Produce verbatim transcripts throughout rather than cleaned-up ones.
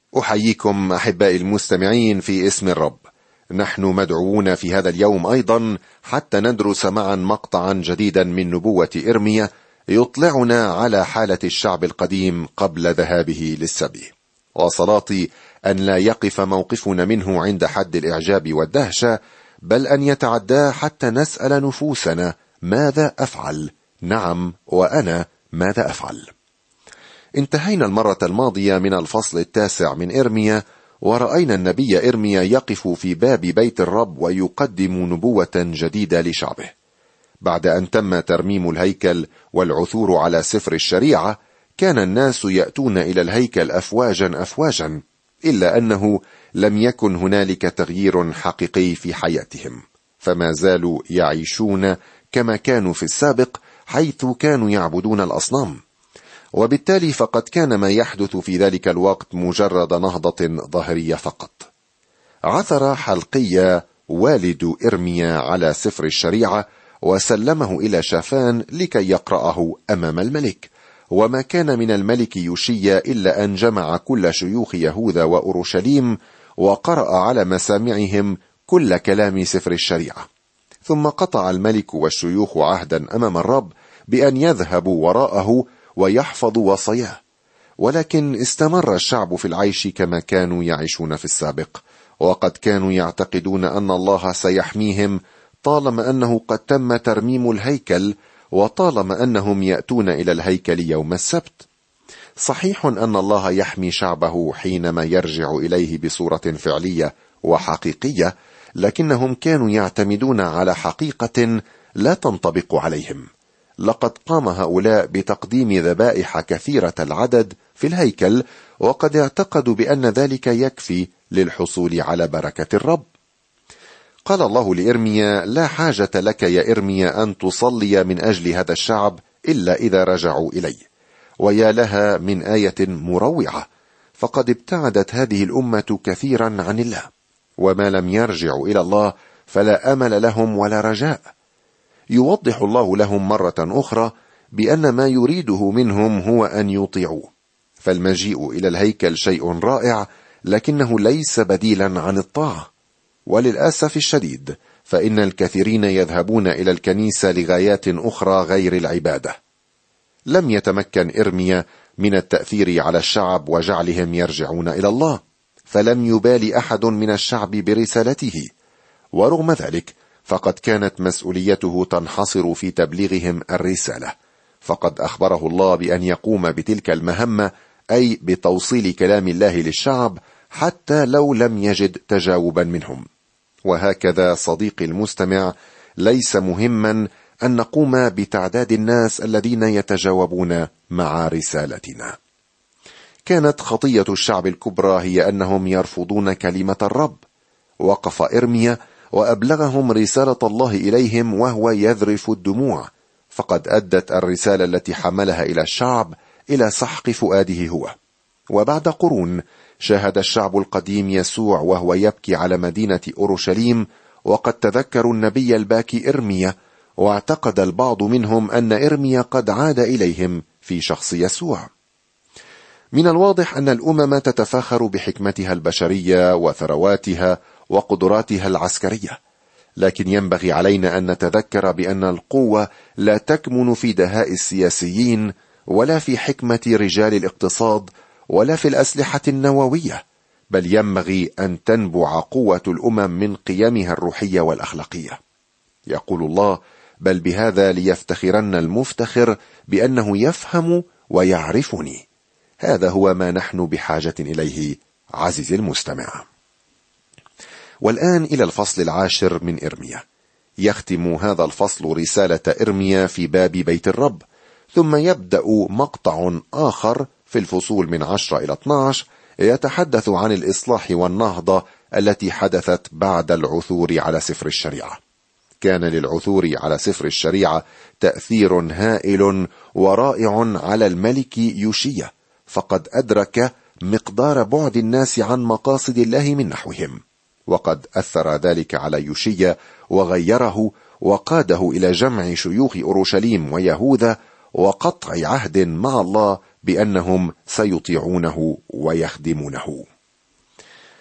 أحييكم أحبائي المستمعين في اسم الرب. نحن مدعوون في هذا اليوم أيضا حتى ندرس معا مقطعا جديدا من نبوة إرميا يطلعنا على حالة الشعب القديم قبل ذهابه للسبي، وصلاتي أن لا يقف موقفنا منه عند حد الإعجاب والدهشة، بل أن يتعدى حتى نسأل نفوسنا: ماذا أفعل؟ نعم، وأنا ماذا أفعل؟ انتهينا المرة الماضية من الفصل التاسع من إرميا، ورأينا النبي إرميا يقف في باب بيت الرب ويقدم نبوة جديدة لشعبه. بعد أن تم ترميم الهيكل والعثور على سفر الشريعة، كان الناس يأتون إلى الهيكل أفواجا أفواجا، إلا أنه لم يكن هنالك تغيير حقيقي في حياتهم، فما زالوا يعيشون كما كانوا في السابق، حيث كانوا يعبدون الأصنام. وبالتالي فقد كان ما يحدث في ذلك الوقت مجرد نهضة ظاهرية فقط. عثر حلقية والد إرميا على سفر الشريعة وسلمه إلى شافان لكي يقرأه أمام الملك، وما كان من الملك يوشيا إلا أن جمع كل شيوخ يهوذا وأورشليم وقرأ على مسامعهم كل كلام سفر الشريعة. ثم قطع الملك والشيوخ عهدا أمام الرب بأن يذهبوا وراءه ويحفظوا وصاياه، ولكن استمر الشعب في العيش كما كانوا يعيشون في السابق، وقد كانوا يعتقدون أن الله سيحميهم طالما أنه قد تم ترميم الهيكل، وطالما أنهم يأتون إلى الهيكل يوم السبت. صحيح أن الله يحمي شعبه حينما يرجع إليه بصورة فعلية وحقيقية، لكنهم كانوا يعتمدون على حقيقة لا تنطبق عليهم. لقد قام هؤلاء بتقديم ذبائح كثيرة العدد في الهيكل، وقد اعتقدوا بأن ذلك يكفي للحصول على بركة الرب. قال الله لإرميا: لا حاجة لك يا إرميا أن تصلي من أجل هذا الشعب إلا إذا رجعوا إلي. ويا لها من آية مروعة، فقد ابتعدت هذه الأمة كثيرا عن الله، وما لم يرجعوا إلى الله فلا أمل لهم ولا رجاء. يوضح الله لهم مرة أخرى بأن ما يريده منهم هو أن يطيعوه، فالمجيء إلى الهيكل شيء رائع، لكنه ليس بديلا عن الطاعة. وللأسف الشديد فإن الكثيرين يذهبون إلى الكنيسة لغايات أخرى غير العبادة. لم يتمكن إرميا من التأثير على الشعب وجعلهم يرجعون إلى الله، فلم يبال أحد من الشعب برسالته، ورغم ذلك فقد كانت مسؤوليته تنحصر في تبليغهم الرسالة، فقد أخبره الله بأن يقوم بتلك المهمة، أي بتوصيل كلام الله للشعب حتى لو لم يجد تجاوبا منهم. وهكذا صديقي المستمع، ليس مهما أن نقوم بتعداد الناس الذين يتجاوبون مع رسالتنا. كانت خطية الشعب الكبرى هي أنهم يرفضون كلمة الرب. وقف إرميا وأبلغهم رسالة الله إليهم وهو يذرف الدموع، فقد أدت الرسالة التي حملها إلى الشعب إلى سحق فؤاده هو. وبعد قرون شاهد الشعب القديم يسوع وهو يبكي على مدينة أورشليم، وقد تذكروا النبي الباكي إرميا، واعتقد البعض منهم أن إرميا قد عاد إليهم في شخص يسوع. من الواضح أن الأمم تتفاخر بحكمتها البشرية وثرواتها وقدراتها العسكرية، لكن ينبغي علينا أن نتذكر بأن القوة لا تكمن في دهاء السياسيين، ولا في حكمة رجال الاقتصاد، ولا في الأسلحة النووية، بل ينبغي أن تنبع قوة الأمم من قيمها الروحية والأخلاقية. يقول الله: بل بهذا ليفتخرن المفتخر بأنه يفهم ويعرفني. هذا هو ما نحن بحاجة إليه عزيزي المستمع. والآن إلى الفصل العاشر من إرميا. يختم هذا الفصل رسالة إرميا في باب بيت الرب، ثم يبدأ مقطع آخر في الفصول من عشرة إلى اثني عشر يتحدث عن الإصلاح والنهضة التي حدثت بعد العثور على سفر الشريعة. كان للعثور على سفر الشريعة تأثير هائل ورائع على الملك يوشيا، فقد أدرك مقدار بعد الناس عن مقاصد الله من نحوهم، وقد أثر ذلك على يوشيا وغيره وقاده إلى جمع شيوخ أورشليم ويهوذا وقطع عهد مع الله بأنهم سيطيعونه ويخدمونه.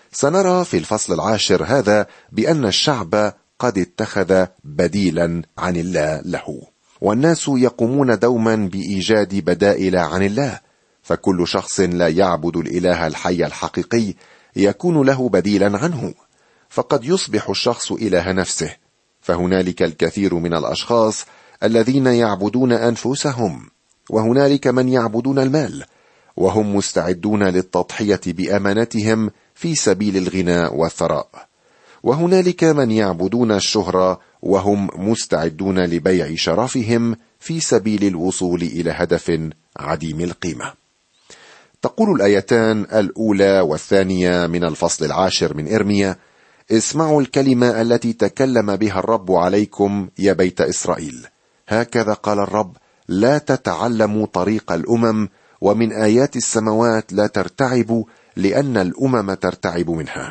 سنرى في الفصل العاشر هذا بأن الشعب قد اتخذ بديلا عن الله له، والناس يقومون دوما بإيجاد بدائل عن الله، فكل شخص لا يعبد الإله الحي الحقيقي يكون له بديلا عنه، فقد يصبح الشخص إله نفسه. فهنالك الكثير من الأشخاص الذين يعبدون أنفسهم، وهنالك من يعبدون المال، وهم مستعدون للتضحية بأمانتهم في سبيل الغنى والثراء، وهنالك من يعبدون الشهرة وهم مستعدون لبيع شرفهم في سبيل الوصول إلى هدف عديم القيمة. تقول الآيتان الأولى والثانية من الفصل العاشر من إرميا: اسمعوا الكلمة التي تكلم بها الرب عليكم يا بيت إسرائيل، هكذا قال الرب: لا تتعلموا طريق الأمم، ومن آيات السماوات لا ترتعبوا، لأن الأمم ترتعب منها.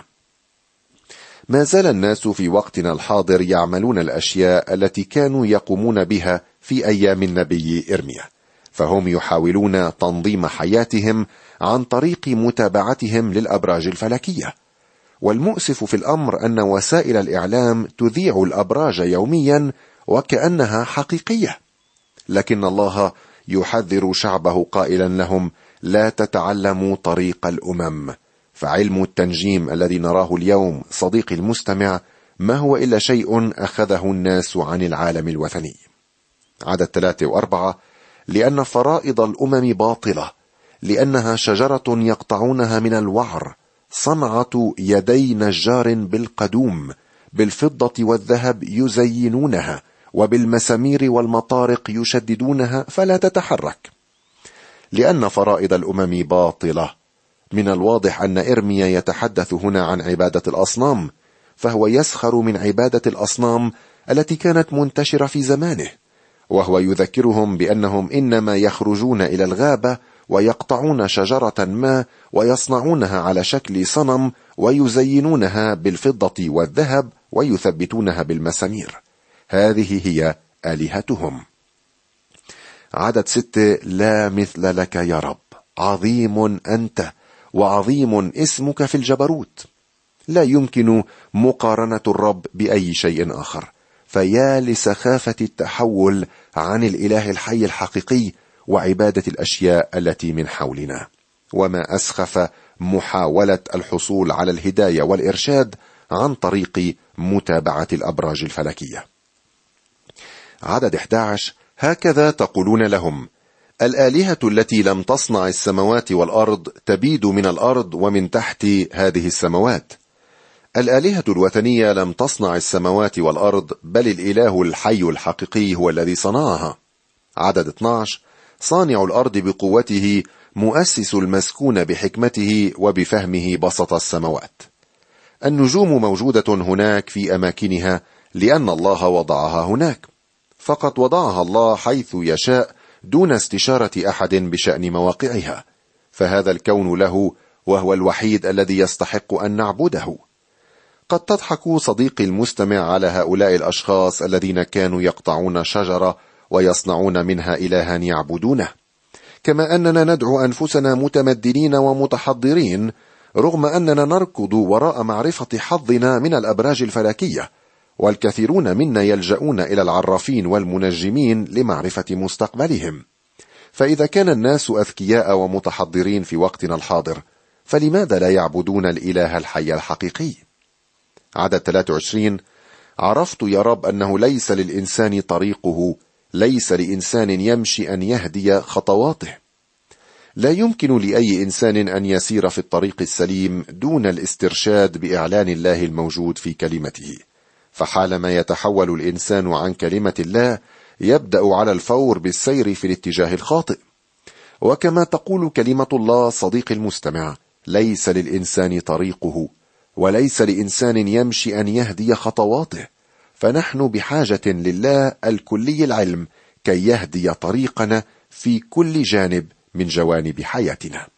ما زال الناس في وقتنا الحاضر يعملون الأشياء التي كانوا يقومون بها في أيام النبي إرميا، فهم يحاولون تنظيم حياتهم عن طريق متابعتهم للأبراج الفلكية. والمؤسف في الأمر أن وسائل الإعلام تذيع الأبراج يوميا وكأنها حقيقية، لكن الله يحذر شعبه قائلا لهم: لا تتعلموا طريق الأمم. فعلم التنجيم الذي نراه اليوم صديقي المستمع ما هو إلا شيء أخذه الناس عن العالم الوثني. عدد ثلاثة وأربعة: لأن فرائض الأمم باطلة، لأنها شجرة يقطعونها من الوعر، صنعة يدي نجار بالقدوم، بالفضة والذهب يزينونها، وبالمسامير والمطارق يشددونها فلا تتحرك. لأن فرائض الأمم باطلة. من الواضح أن إرميا يتحدث هنا عن عبادة الأصنام، فهو يسخر من عبادة الأصنام التي كانت منتشرة في زمانه، وهو يذكرهم بأنهم إنما يخرجون إلى الغابة ويقطعون شجرة ما ويصنعونها على شكل صنم ويزينونها بالفضة والذهب ويثبتونها بالمسامير. هذه هي آلهتهم. عدد ستة: لا مثل لك يا رب، عظيم أنت وعظيم اسمك في الجبروت. لا يمكن مقارنة الرب بأي شيء آخر، فيا لسخافة التحول عن الإله الحي الحقيقي وعبادة الأشياء التي من حولنا، وما أسخف محاولة الحصول على الهداية والإرشاد عن طريق متابعة الأبراج الفلكية. عدد أحد عشر: هكذا تقولون لهم: الآلهة التي لم تصنع السماوات والأرض تبيد من الأرض ومن تحت هذه السماوات. الآلهة الوثنية لم تصنع السماوات والأرض، بل الإله الحي الحقيقي هو الذي صنعها. عدد اثني عشر: صانع الأرض بقوته، مؤسس المسكون بحكمته، وبفهمه بسط السماوات. النجوم موجودة هناك في أماكنها لأن الله وضعها هناك، فقد وضعها الله حيث يشاء دون استشارة أحد بشأن مواقعها، فهذا الكون له، وهو الوحيد الذي يستحق أن نعبده. قد تضحك صديقي المستمع على هؤلاء الأشخاص الذين كانوا يقطعون شجرة ويصنعون منها إلها يعبدونه، كما أننا ندعو أنفسنا متمدنين ومتحضرين، رغم أننا نركض وراء معرفة حظنا من الأبراج الفلكية، والكثيرون منا يلجؤون إلى العرافين والمنجمين لمعرفة مستقبلهم. فإذا كان الناس أذكياء ومتحضرين في وقتنا الحاضر، فلماذا لا يعبدون الإله الحي الحقيقي؟ عدد ثلاثة وعشرين: عرفت يا رب أنه ليس للإنسان طريقه، ليس لإنسان يمشي أن يهدي خطواته. لا يمكن لأي إنسان أن يسير في الطريق السليم دون الاسترشاد بإعلان الله الموجود في كلمته، فحالما يتحول الإنسان عن كلمة الله يبدأ على الفور بالسير في الاتجاه الخاطئ. وكما تقول كلمة الله صديقي المستمع: ليس للإنسان طريقه، وليس لإنسان يمشي أن يهدي خطواته، فنحن بحاجة لله الكلي العلم كي يهدي طريقنا في كل جانب من جوانب حياتنا.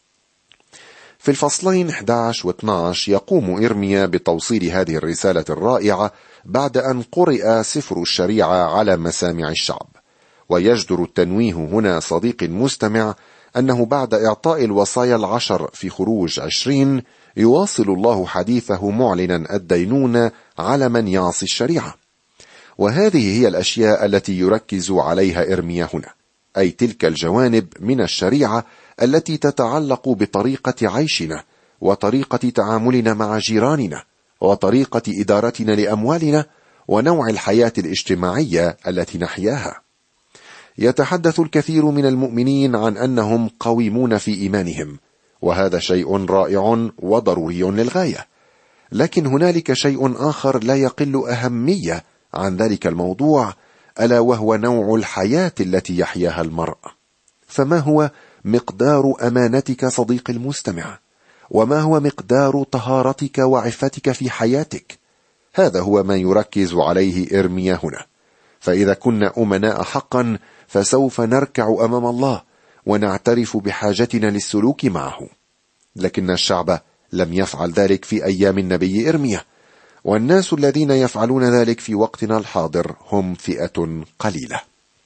في الفصلين أحد عشر و اثني عشر يقوم إرميا بتوصيل هذه الرسالة الرائعة بعد أن قرئ سفر الشريعة على مسامع الشعب. ويجدر التنويه هنا صديقي المستمع أنه بعد إعطاء الوصايا العشر في خروج عشرين يواصل الله حديثه معلنا الدينونة على من يعصي الشريعة. وهذه هي الأشياء التي يركز عليها إرميا هنا، أي تلك الجوانب من الشريعة التي تتعلق بطريقة عيشنا وطريقة تعاملنا مع جيراننا وطريقة إدارتنا لأموالنا ونوع الحياة الاجتماعية التي نحياها. يتحدث الكثير من المؤمنين عن أنهم قويمون في إيمانهم، وهذا شيء رائع وضروري للغاية، لكن هنالك شيء آخر لا يقل أهمية عن ذلك الموضوع، ألا وهو نوع الحياة التي يحياها المرء. فما هو مقدار أمانتك صديق المستمع؟ وما هو مقدار طهارتك وعفتك في حياتك؟ هذا هو ما يركز عليه إرميا هنا. فإذا كنا أمناء حقا فسوف نركع أمام الله ونعترف بحاجتنا للسلوك معه. لكن الشعب لم يفعل ذلك في أيام النبي إرميا، والناس الذين يفعلون ذلك في وقتنا الحاضر هم فئة قليلة.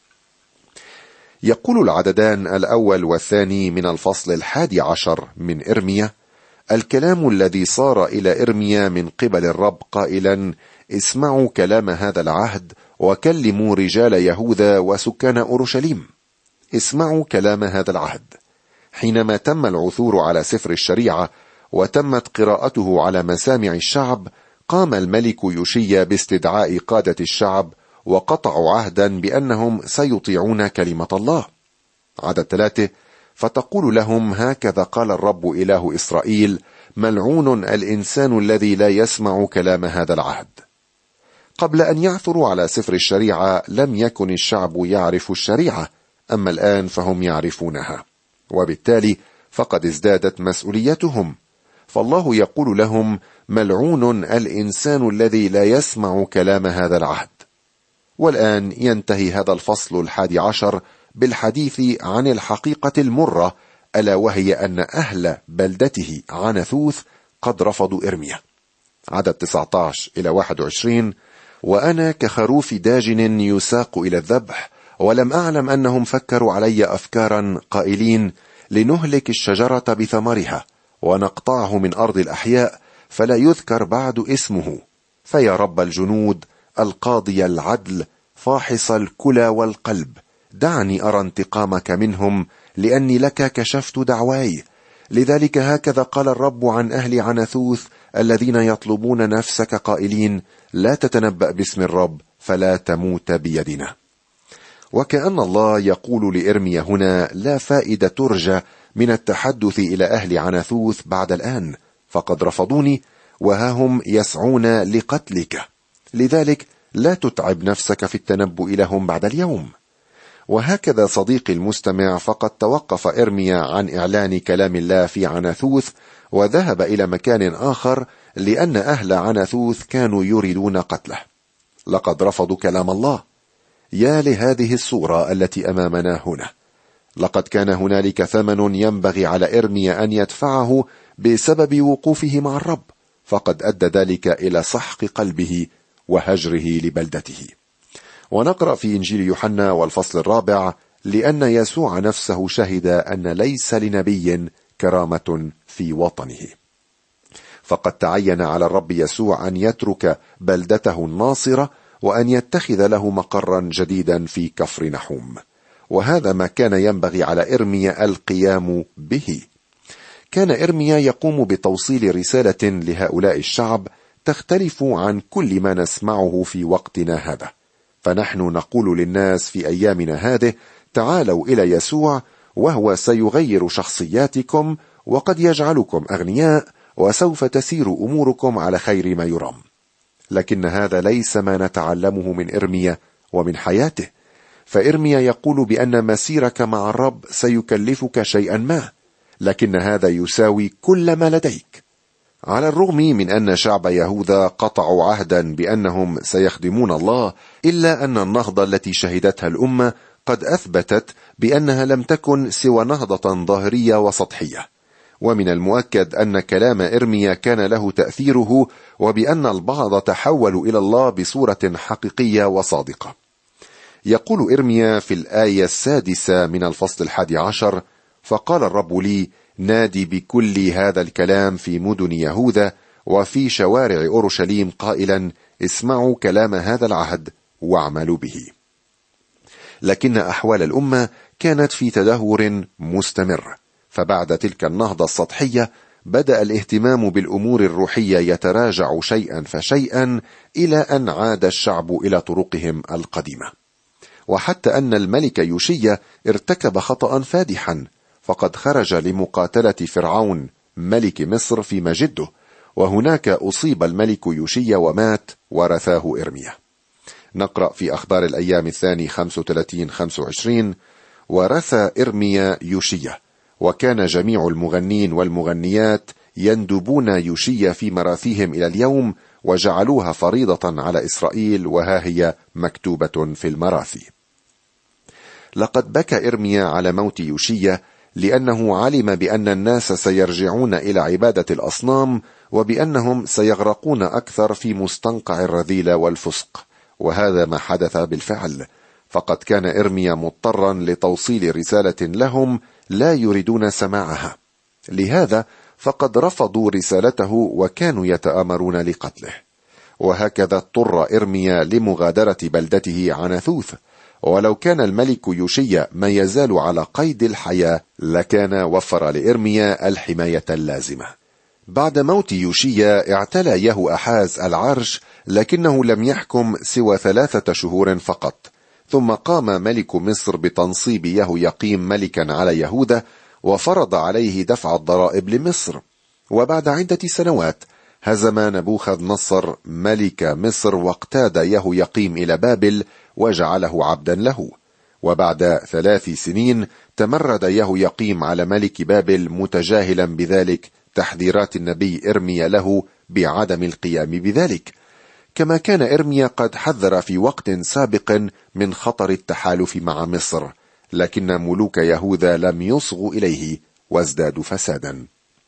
يقول العددان الأول والثاني من الفصل الحادي عشر من إرميا الكلام الذي صار إلى إرميا من قبل الرب قائلا: اسمعوا كلام هذا العهد وكلموا رجال يهوذا وسكان أورشليم. اسمعوا كلام هذا العهد. حينما تم العثور على سفر الشريعة وتمت قراءته على مسامع الشعب، قام الملك يوشيا باستدعاء قادة الشعب وقطعوا عهدا بأنهم سيطيعون كلمة الله. عدد ثلاثة: فتقول لهم: هكذا قال الرب إله إسرائيل، ملعون الإنسان الذي لا يسمع كلام هذا العهد. قبل أن يعثروا على سفر الشريعة لم يكن الشعب يعرف الشريعة، أما الآن فهم يعرفونها، وبالتالي فقد ازدادت مسؤوليتهم. فالله يقول لهم: ملعون الإنسان الذي لا يسمع كلام هذا العهد. والآن ينتهي هذا الفصل الحادي عشر بالحديث عن الحقيقة المرة، ألا وهي أن أهل بلدته عنثوث قد رفضوا إرميا. عدد تسعة عشر إلى واحد وعشرين: وأنا كخروف داجن يساق إلى الذبح، ولم أعلم أنهم فكروا علي أفكارا قائلين: لنهلك الشجرة بثمرها ونقطعه من أرض الأحياء، فلا يذكر بعد اسمه. فيا رب الجنود القاضي العدل فاحص الكلى والقلب، دعني أرى انتقامك منهم، لأني لك كشفت دعواي. لذلك هكذا قال الرب عن أهل عنثوث الذين يطلبون نفسك قائلين: لا تتنبأ باسم الرب فلا تموت بيدنا. وكأن الله يقول لإرميا هنا: لا فائدة ترجى من التحدث إلى أهل عنثوث بعد الآن، فقد رفضوني وها هم يسعون لقتلك، لذلك لا تتعب نفسك في التنبؤ لهم بعد اليوم. وهكذا صديقي المستمع، فقد توقف إرميا عن إعلان كلام الله في عنثوث وذهب إلى مكان آخر، لأن أهل عنثوث كانوا يريدون قتله. لقد رفضوا كلام الله. يا لهذه الصورة التي أمامنا هنا. لقد كان هنالك ثمن ينبغي على إرميا أن يدفعه بسبب وقوفه مع الرب، فقد أدى ذلك إلى سحق قلبه وهجره لبلدته. ونقرأ في إنجيل يوحنا والفصل الرابع: لأن يسوع نفسه شهد أن ليس لنبي كرامة في وطنه. فقد تعين على الرب يسوع أن يترك بلدته الناصرة وأن يتخذ له مقرا جديدا في كفر نحوم، وهذا ما كان ينبغي على إرميا القيام به. كان إرميا يقوم بتوصيل رسالة لهؤلاء الشعب تختلف عن كل ما نسمعه في وقتنا هذا. فنحن نقول للناس في أيامنا هذه: تعالوا إلى يسوع وهو سيغير شخصياتكم وقد يجعلكم أغنياء وسوف تسير أموركم على خير ما يرام. لكن هذا ليس ما نتعلمه من إرميا ومن حياته. فإرميا يقول بأن مسيرك مع الرب سيكلفك شيئا ما، لكن هذا يساوي كل ما لديك. على الرغم من أن شعب يهوذا قطعوا عهدا بأنهم سيخدمون الله، إلا أن النهضة التي شهدتها الأمة قد أثبتت بأنها لم تكن سوى نهضة ظاهرية وسطحية. ومن المؤكد أن كلام إرميا كان له تأثيره، وبأن البعض تحولوا إلى الله بصورة حقيقية وصادقة. يقول إرميا في الآية السادسة من الفصل الحادي عشر: فقال الرب لي: نادي بكل هذا الكلام في مدن يهوذا وفي شوارع أورشليم قائلا: اسمعوا كلام هذا العهد واعملوا به. لكن أحوال الأمة كانت في تدهور مستمر، فبعد تلك النهضة السطحية بدأ الاهتمام بالأمور الروحية يتراجع شيئا فشيئا إلى أن عاد الشعب إلى طرقهم القديمة. وحتى أن الملك يوشيا ارتكب خطأ فادحا، فقد خرج لمقاتلة فرعون ملك مصر في مجده، وهناك أصيب الملك يوشيا ومات ورثاه إرميا. نقرأ في أخبار الأيام الثاني خمسة وثلاثين خمسة وعشرين: ورثى إرميا يوشيا، وكان جميع المغنين والمغنيات يندبون يوشيا في مراثيهم إلى اليوم، وجعلوها فريضة على إسرائيل، وها هي مكتوبة في المراثي. لقد بكى إرميا على موت يوشيا، لأنه علم بأن الناس سيرجعون إلى عبادة الأصنام، وبأنهم سيغرقون أكثر في مستنقع الرذيلة والفسق، وهذا ما حدث بالفعل. فقد كان إرميا مضطرا لتوصيل رسالة لهم لا يريدون سماعها، لهذا فقد رفضوا رسالته وكانوا يتآمرون لقتله. وهكذا اضطر إرميا لمغادرة بلدته عناثوث، ولو كان الملك يوشيا ما يزال على قيد الحياة لكان وفر لإرميا الحماية اللازمة. بعد موت يوشيا اعتلى يهو أحاز العرش، لكنه لم يحكم سوى ثلاثة شهور فقط، ثم قام ملك مصر بتنصيب يهو يقيم ملكا على يهوذا، وفرض عليه دفع الضرائب لمصر. وبعد عدة سنوات هزم نبوخذ نصر ملك مصر، واقتاد يهو يقيم إلى بابل وجعله عبدا له. وبعد ثلاث سنين تمرد يهو يقيم على ملك بابل، متجاهلا بذلك تحذيرات النبي إرميا له بعدم القيام بذلك، كما كان إرميا قد حذر في وقت سابق من خطر التحالف مع مصر، لكن ملوك يهوذا لم يصغوا إليه وازدادوا فسادا.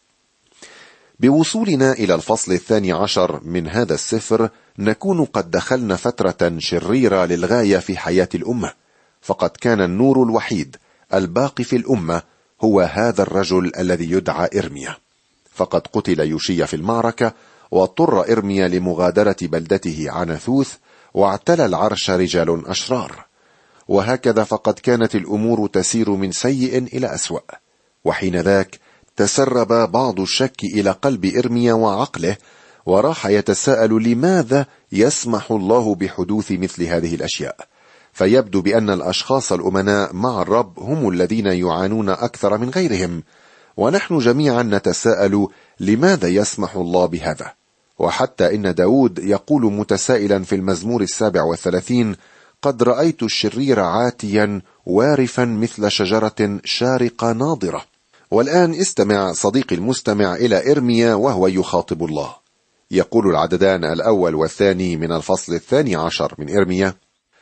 بوصولنا إلى الفصل الثاني عشر من هذا السفر نكون قد دخلنا فترة شريرة للغاية في حياة الأمة، فقد كان النور الوحيد الباقي في الأمة هو هذا الرجل الذي يدعى إرميا. فقد قتل يوشيا في المعركة، واضطر إرميا لمغادرة بلدته عناثوث، واعتلى العرش رجال أشرار. وهكذا فقد كانت الأمور تسير من سيء إلى أسوأ. وحين ذاك تسرب بعض الشك إلى قلب إرميا وعقله، وراح يتساءل لماذا يسمح الله بحدوث مثل هذه الأشياء. فيبدو بأن الأشخاص الأمناء مع الرب هم الذين يعانون أكثر من غيرهم، ونحن جميعا نتساءل لماذا يسمح الله بهذا. وحتى إن داود يقول متسائلا في المزمور السابع والثلاثين: قد رأيت الشرير عاتيا وارفا مثل شجرة شارقة ناضرة. والآن استمع صديقي المستمع إلى إرميا وهو يخاطب الله. يقول العددان الأول والثاني من الفصل الثاني عشر من إرميا: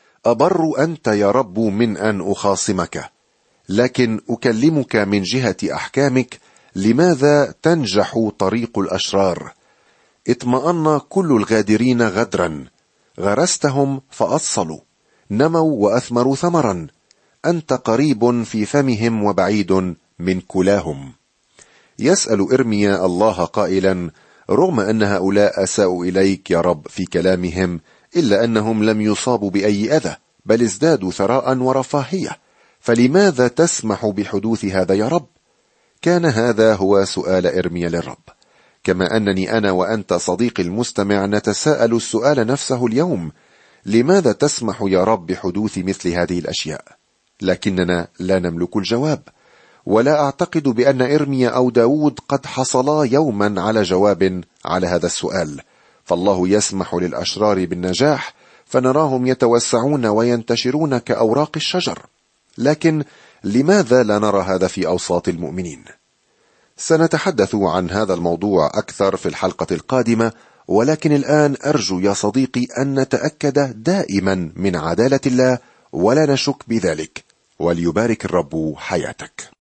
أبر أنت يا رب من أن أخاصمك، لكن أكلمك من جهة أحكامك. لماذا تنجح طريق الأشرار؟ اطمأن كل الغادرين غدرا، غرستهم فأصلوا، نموا وأثمروا ثمرا. أنت قريب في فمهم وبعيد من كلاهم. يسأل إرميا الله قائلا: رغم أن هؤلاء أساءوا إليك يا رب في كلامهم، إلا أنهم لم يصابوا بأي أذى، بل ازدادوا ثراء ورفاهية، فلماذا تسمح بحدوث هذا يا رب؟ كان هذا هو سؤال إرميا للرب، كما أنني أنا وأنت صديقي المستمع نتساءل السؤال نفسه اليوم: لماذا تسمح يا رب بحدوث مثل هذه الأشياء؟ لكننا لا نملك الجواب، ولا أعتقد بأن إرميا أو داود قد حصلا يوما على جواب على هذا السؤال. فالله يسمح للأشرار بالنجاح، فنراهم يتوسعون وينتشرون كأوراق الشجر، لكن لماذا لا نرى هذا في أوساط المؤمنين؟ سنتحدث عن هذا الموضوع أكثر في الحلقة القادمة، ولكن الآن أرجو يا صديقي أن نتأكد دائما من عدالة الله ولا نشك بذلك، وليبارك الرب حياتك.